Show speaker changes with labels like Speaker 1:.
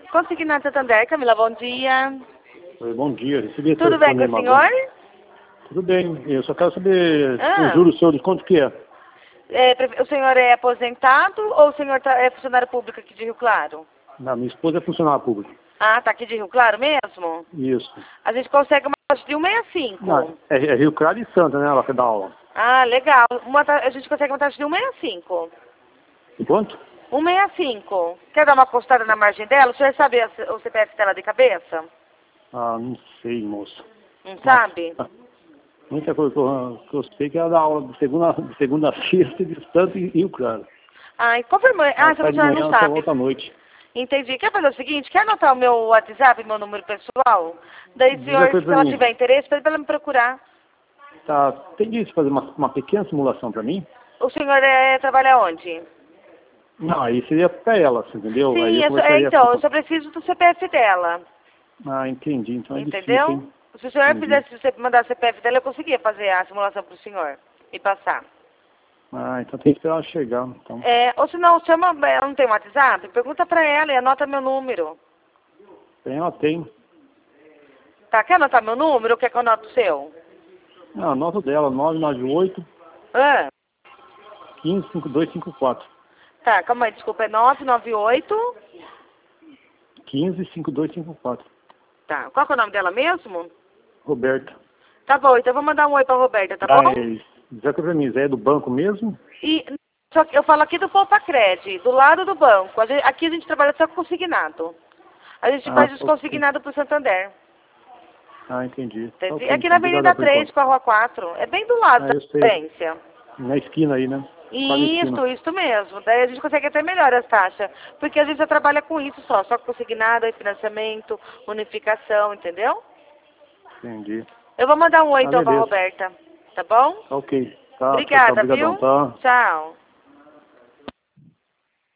Speaker 1: Consignado Santander, Camila, bom dia.
Speaker 2: Oi, bom dia. Recebi
Speaker 1: Tudo bem com o senhor?
Speaker 2: Agora. Tudo bem. Eu só quero saber o juros seu de quanto que é.
Speaker 1: O senhor é aposentado ou o senhor é funcionário público aqui de Rio Claro?
Speaker 2: Não, minha esposa é funcionária pública.
Speaker 1: Ah, tá aqui de Rio Claro mesmo?
Speaker 2: Isso.
Speaker 1: A gente consegue uma taxa de 1,65.
Speaker 2: Não, é Rio Claro e Santa, né? Ela quer dar aula.
Speaker 1: Ah, legal. A gente consegue uma taxa de 1,65.
Speaker 2: E quanto?
Speaker 1: 1,65. Quer dar uma postada na margem dela? O senhor sabe o CPF dela de cabeça?
Speaker 2: Ah, não sei, moça.
Speaker 1: Não sabe?
Speaker 2: A única coisa que eu sei é que ela dá aula de segunda a sexta de Santa e Rio Claro.
Speaker 1: Ah, e confirmou. Ah, você não sabe.
Speaker 2: Volta à noite.
Speaker 1: Entendi. Quer fazer o seguinte? Quer anotar o meu WhatsApp, meu número pessoal? Daí, senhor, se ela tiver interesse, pede para ela me procurar.
Speaker 2: Tá. Tem disso fazer uma pequena simulação para mim?
Speaker 1: O senhor trabalha onde?
Speaker 2: Não, aí seria para ela, você entendeu?
Speaker 1: Sim,
Speaker 2: aí
Speaker 1: então, eu só preciso do CPF dela.
Speaker 2: Ah, entendi. Então é
Speaker 1: entendeu?
Speaker 2: Difícil, hein?
Speaker 1: Se o senhor fizesse, mandar o CPF dela, eu conseguia fazer a simulação para o senhor e passar.
Speaker 2: Ah, então tem que esperar ela chegar. Então.
Speaker 1: Ou se não, chama, ela não tem WhatsApp? Pergunta para ela e anota meu número.
Speaker 2: Ela tem.
Speaker 1: Tá, quer anotar meu número ou quer que eu anote o seu?
Speaker 2: Não, anota dela, 998 155254.
Speaker 1: Tá, calma aí, desculpa, é 998...
Speaker 2: 155254.
Speaker 1: Tá, qual que é o nome dela mesmo?
Speaker 2: Roberta.
Speaker 1: Tá bom, então eu vou mandar um oi pra Roberta, tá bom?
Speaker 2: Já que pra mim, é do banco mesmo?
Speaker 1: Só que eu falo aqui do Poupa-Cred, do lado do banco. Aqui a gente trabalha só com consignado. A gente faz os consignados pro Santander.
Speaker 2: Ah, entendi.
Speaker 1: Okay, aqui na Avenida 3, com a Rua 4. É bem do lado da agência.
Speaker 2: Na esquina aí, né?
Speaker 1: Isso mesmo. Daí a gente consegue até melhor as taxas. Porque a gente já trabalha com isso só com consignado, financiamento, unificação, entendeu?
Speaker 2: Entendi.
Speaker 1: Eu vou mandar um oi então pra Roberta, tá bom?
Speaker 2: Ok. Tá,
Speaker 1: Obrigada,
Speaker 2: obrigadão,
Speaker 1: viu?
Speaker 2: tá?
Speaker 1: Tchau.